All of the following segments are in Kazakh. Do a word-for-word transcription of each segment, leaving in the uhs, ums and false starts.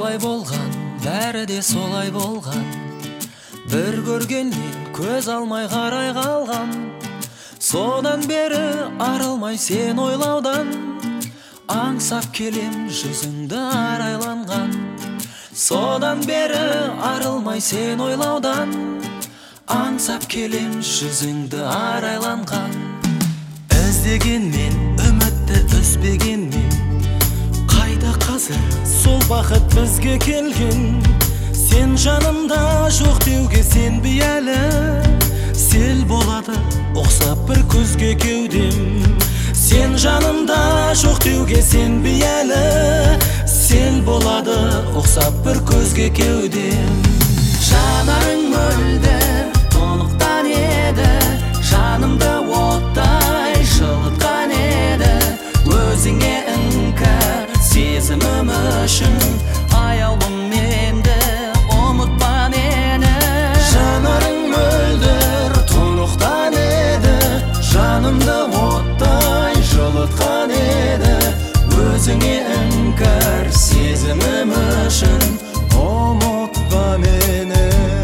солай болған, бәрі де солай болған. Бір көргеннен көз алмай қарай қалған. Содан бері арылмай сен ойлаудан. Аңсап келем жүзіңді арайланған. Содан бері арылмай сен ойлаудан. Аңсап келем жүзіңді арайланған. Іздегенмен, үмітті үзбегенмен, қайда қазір сол бақыт бізге келген. Сен жанымда жоқ деуге сенбе әлі. Сел болады ұқсап бір көзге кеудем. Сен жанымда жоқ деуге сенбе әлі. Сел болады ұқсап бір көзге кеудем. Жанарың мөлдір тұнықтан еді, жанымды оттай жылытқан еді. Өзіңе іңкәр сезімім үшін аяулым менді ұмытпа мені. Жанарың мөлдір тұнықтан еді, жанымды оттай жылытқан еді. Өзіңе іңкәр сезімім үшін ұмытпа мені.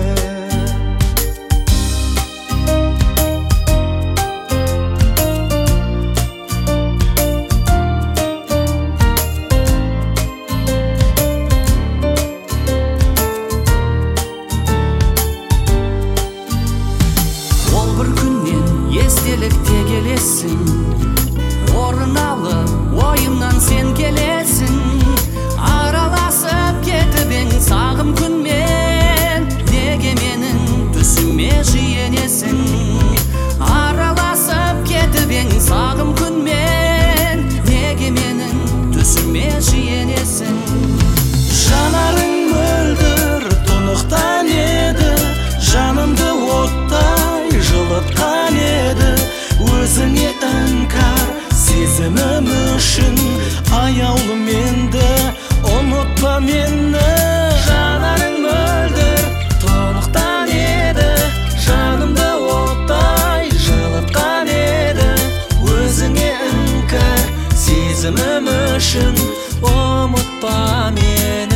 Естелікте келесің, орын алып ойымнан сен келесің. Араласып кетіп ең сағым күнмен, неге менің түсіме жиенесің? Араласып кетіп ең сағым күнмен, неге менің түсіме жиенесің? Жанарың мөлдір тұнықтан еді, жанымды оттай жылытқан еді. Өзіңе іңкәр сезімім үшін аяулым енді ұмытпа мені. Жанарың мөлдір тұнықтан еді, жанымды оттай жылытқан еді. Өзіңе іңкәр сезімім үшін ұмытпа мені.